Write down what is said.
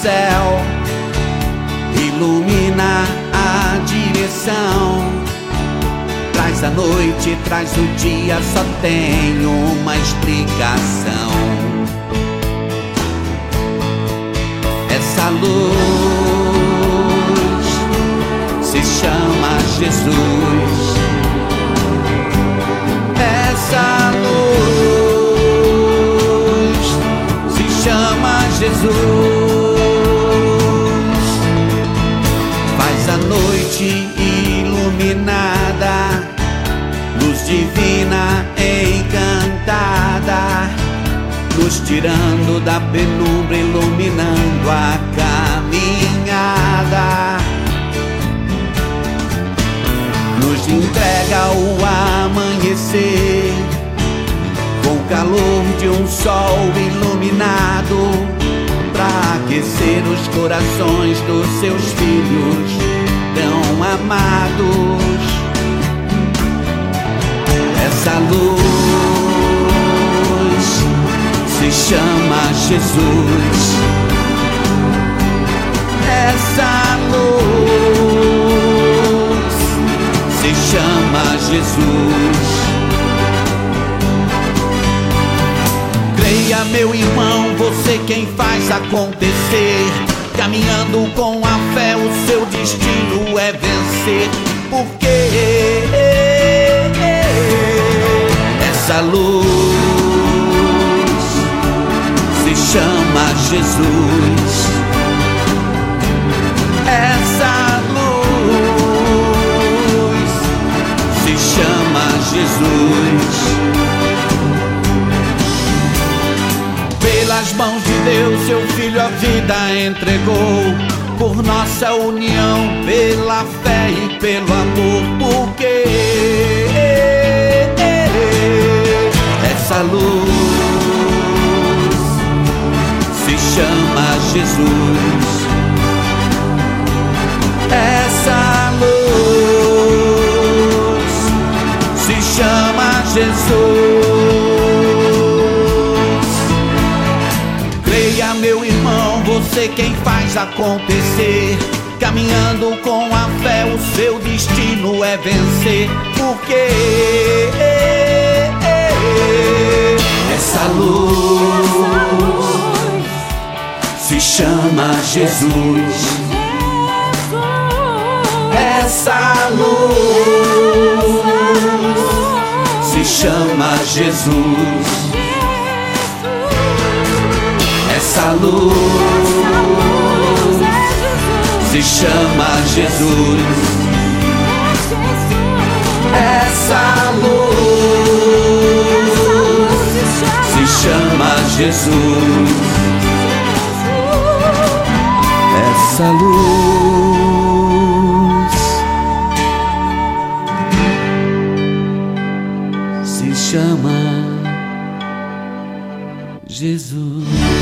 céu, ilumina a direção. Traz a noite, traz o dia, só tem uma explicação. Essa luz se chama Jesus. Essa luz se chama Jesus. Faz a noite iluminada, luz divina encantada, luz tirando da penumbra, iluminando a caminhada. Nos entrega o amanhecer, com o calor de um sol iluminado, pra aquecer os corações dos seus filhos tão amados. Essa luz se chama Jesus. Essa luz se chama Jesus. Creia, meu irmão, você quem faz acontecer. Caminhando com a fé, o seu destino é vencer. Porque essa luz se chama Jesus. Essa luz se chama Jesus. Pelas mãos de Deus, seu Filho a vida entregou, por nossa união, pela fé e pelo amor. Porque essa luz se chama Jesus. Essa luz se chama Jesus. Creia, meu irmão, você quem faz acontecer. Caminhando com a fé, o seu destino é vencer. Porque essa luz se chama Jesus. Essa luz se chama Jesus. Essa luz se chama Jesus. Essa luz se chama Jesus. Essa luz se chama Jesus.